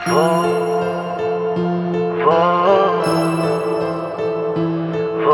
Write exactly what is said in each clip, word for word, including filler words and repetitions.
वो वो वो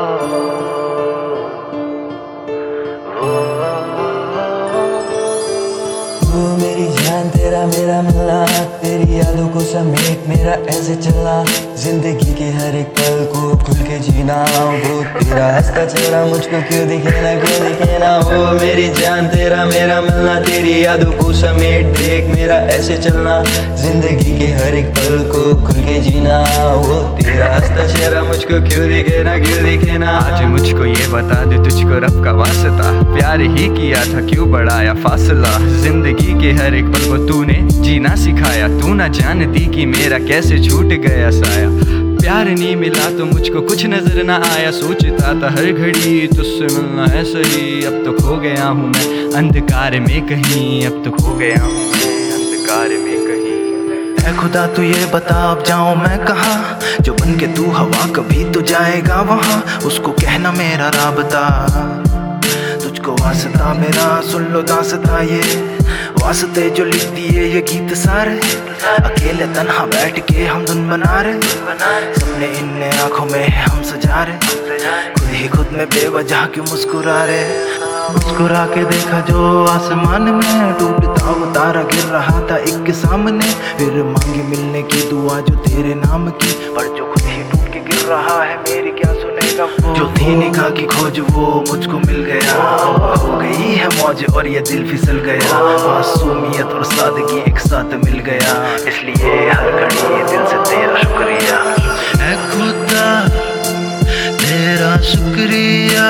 वो मेरी जान तेरा मेरा मिलना, तेरी यादों को समेट मेरा ऐसे चलना, जिंदगी के हर एक पल को खुल के जीना। वो तेरा हंसता चेहरा मुझको क्यों दिखे ना क्यों दिखे ना। वो मेरी जान तेरा मेरा मिलना, तेरी यादों को समेट देख मेरा ऐसे चलना, जिंदगी के हर एक पल को खुल के जीना। वो तेरा हंसता चेहरा मुझको क्यों दिखे ना क्यों दिखे ना। आज मुझको ये बता दे तुझको रब का वास्ता, प्यार ही किया था क्यों बढ़ाया फासला। जिंदगी के हर एक पल को तूने जीना सिखाया, तू ना जानती कि मेरा कैसे छूट गया साया। प्यार नहीं मिला तो मुझको कुछ नजर ना आया, सोचता था हर घड़ी तुझसे मिलना है सही। अब तो खो गया हूँ मैं अंधकार में कहीं, अब तो खो गया हूँ मैं अंधकार में कहीं। ऐ खुदा तू ये बता अब जाऊं मैं कहाँ, जो बन के तू हवा कभी तो जाएगा वहाँ। उसको कहना मेरा राबता, तुझको वास्ता मेरा सुन लो दास्ता ये वास्ते जो लिख दिए ये गीत सारे। अकेले तन्हा बैठ के हम धुन बना रहे, सपने इन आंखों में हम सजा रहे। खुद ही खुद में बेवजह क्यों मुस्कुरा रहे। मुस्कुरा के देखा जो आसमान में टूटता वो तारा गिर रहा था एक के सामने। फिर मांगी मिलने की दुआ जो तेरे नाम की, पर जो खुद ही टूट के गिर रहा है मेरी क्या सुनेगा वो। जो थी निकाह की खोज वो मुझको मिल गया, हो गई है मौज और ये दिल फिसल गया। मासूमियत और सादगी एक साथ मिल गया, इसलिए हर घड़ी दिल से तेरा शुक्रिया। ऐ खुदा तेरा शुक्रिया,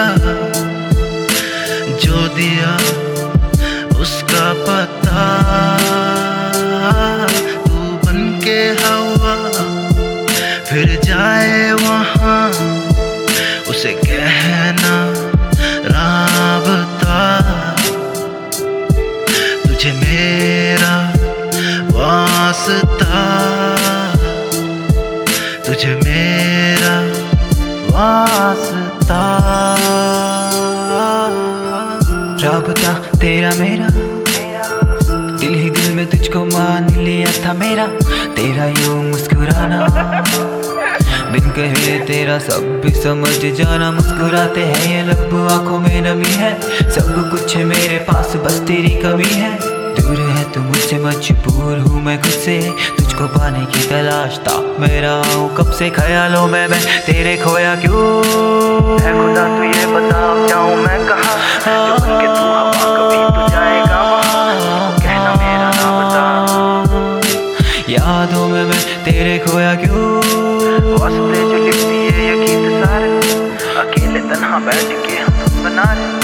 जो दिया उसका पता। तू बन के हवा फिर जाए वहाँ, उसे कहना राबता। तुझे मेरा वास्ता, तुझे मेरा वास्ता। राबता तेरा मेरा, दिल ही दिल में तुझको मान लिया था मेरा। तेरा यूं मुस्कुराना बिन कहे तेरा सब भी समझ जाना। मुस्कुराते हैं ये लब आंखों में नमी है, सब कुछ मेरे पास बस तेरी कमी है। दूर है तू मुझसे मजबूर हूँ मैं खुद से, तुझको पाने की तलाश था मेरा हूँ कब से। ख्यालों में मैं तेरे खोया क्यों। ऐ खुदा तू ये बता अब जाऊं मैं कहाँ, जो बन के तू हवा कभी तो जाएगा वहाँ। कहना मेरा राबता, यादों में मैं तेरे खोया क्यों। वास्ते जो लिख दिए ये गीत सारे, अकेले तन्हा बैठ के हम बना रहे।